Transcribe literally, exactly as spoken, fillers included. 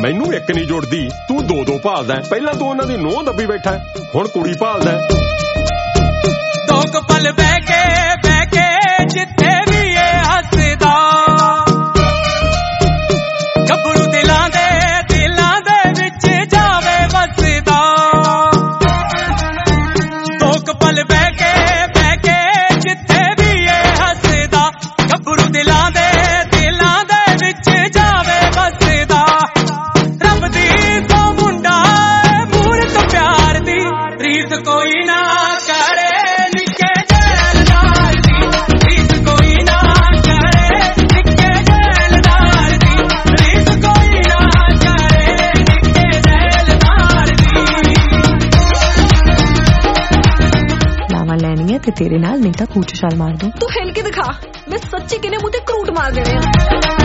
ਮੈਨੂੰ ਇੱਕ ਨਹੀਂ ਜੁੜਦੀ, ਤੂੰ ਦੋ ਦੋ ਭਾਲਦਾ। ਪਹਿਲਾਂ ਤੂੰ ਉਹਨਾਂ ਦੀ ਨੂੰਹ ਦੱਬੀ ਬੈਠਾ, ਹੁਣ ਕੁੜੀ ਭਾਲਦਾ। ਦੋ ਕੁ ਪਲ ਬਹਿ ਕੇ ਬਹਿ ਕੇ ਜਿੱਥੇ ਵੀ ਇਹ ਹੱਸਦਾ, ਗੱਭਰੂ ਦਿਲਾਂ ਦੇ ਦਿਲਾਂ ਦੇ ਵਿੱਚ ਜਾਵੇ ਵਸਦਾ। ਦੋ ਕੁ ਪਲ ਬਹਿ ਕੇ ਬਹਿ ਕੇ ਜਿੱਥੇ ਵੀ ਇਹ ਹੱਸਦਾ, ਗੱਭਰੂ ਦਿਲਾਂ ਦੇ ਦਿਲਾਂ ਦੇ ਵਿੱਚ ਜਾਵੇ ਵਸਦਾ। ਰੱਬ ਦੀ ਸੋ ਮੁੰਡਾ ਮੂਰਤ ਪਿਆਰ ਦੀ, ਰੀਤ ਕੋਈ ਨਾ ਕਰੇ ਨਿੱਕੇ ਜੈਲਦਾਰ ਦੀ, ਰੀਤ ਕੋਈ ਨਾ ਕਰੇ ਨਿੱਕੇ ਜੈਲਦਾਰ ਦੀ, ਰੀਤ ਕੋਈ ਨਾ ਕਰੇ ਨਿੱਕੇ ਜੈਲਦਾਰ ਦੀ। ਲਾਵਾਂ ਲੈਣੀਆਂ ਤੇ ਤੇਰੇ ਨਾਲ, ਨਹੀਂ ਤਾਂ ਕੂਚ ਛਾਲ ਮਾਰ ਦੂੰ। ਤੂੰ ਹਿਲ ਕੇ ਦਿਖਾ, ਮੈਂ ਸੱਚੀ ਕਿਨੇ ਮੂੰਹ ਤੇ ਕਰੂਟ ਮਾਰ ਦੇਣੇ ਆ।